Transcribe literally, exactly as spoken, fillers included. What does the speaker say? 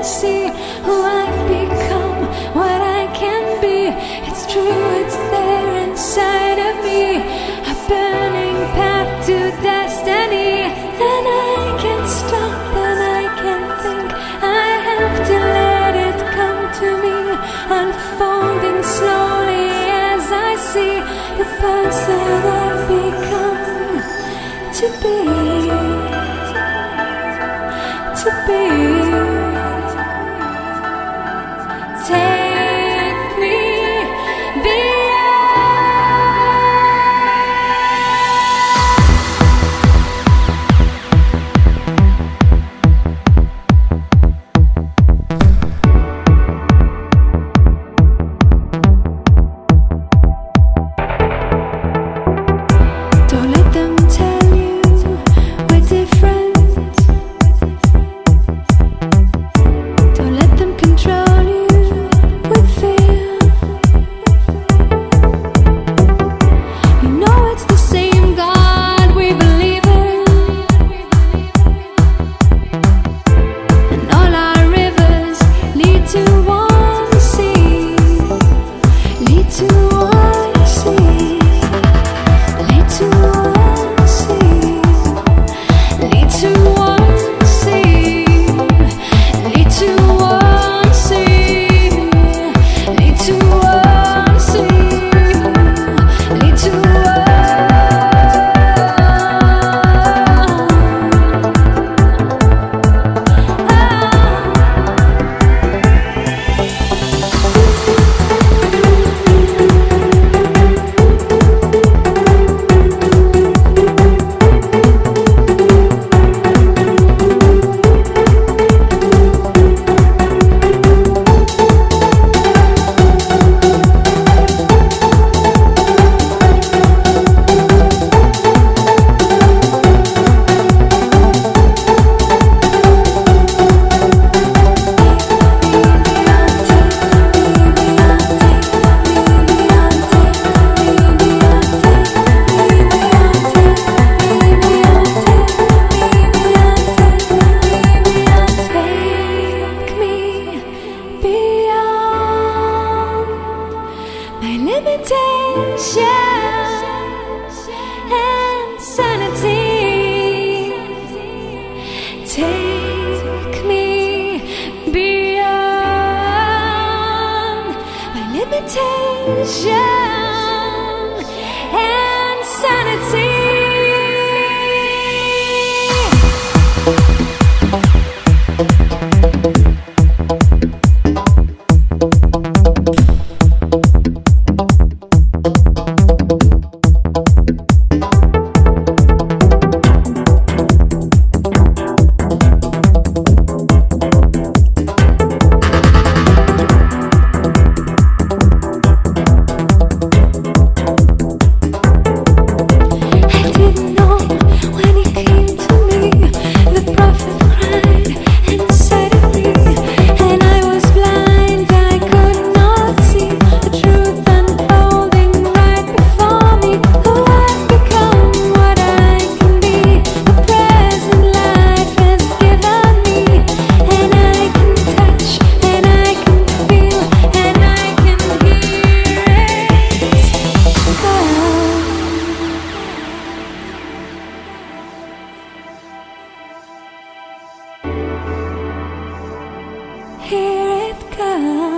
see who I've become, what I can be. It's true, it's there inside of me, a burning path to destiny. And I can't stop and I can't think, I have to let it come to me, unfolding slowly as I see the person I've become to be, to be. Take me beyond. Don't let them tell you we're different. Don't let them control you with fear. You know it's the same God we believe in, and all our rivers lead to one sea, lead to one sea, lead to one sea, lead to one sea, lead to one sea, lead to one sea, lead to one. Take me beyond my limitations and sanity. Take me beyond my limitations and sanity. I didn't know when he came to me, the prophet cried inside of me, and I was blind, I could not see the truth unfolding right before me. Who I've become, what I can be, the present life has given me, and I can touch, and I can feel, and I can hear it come. Here it comes.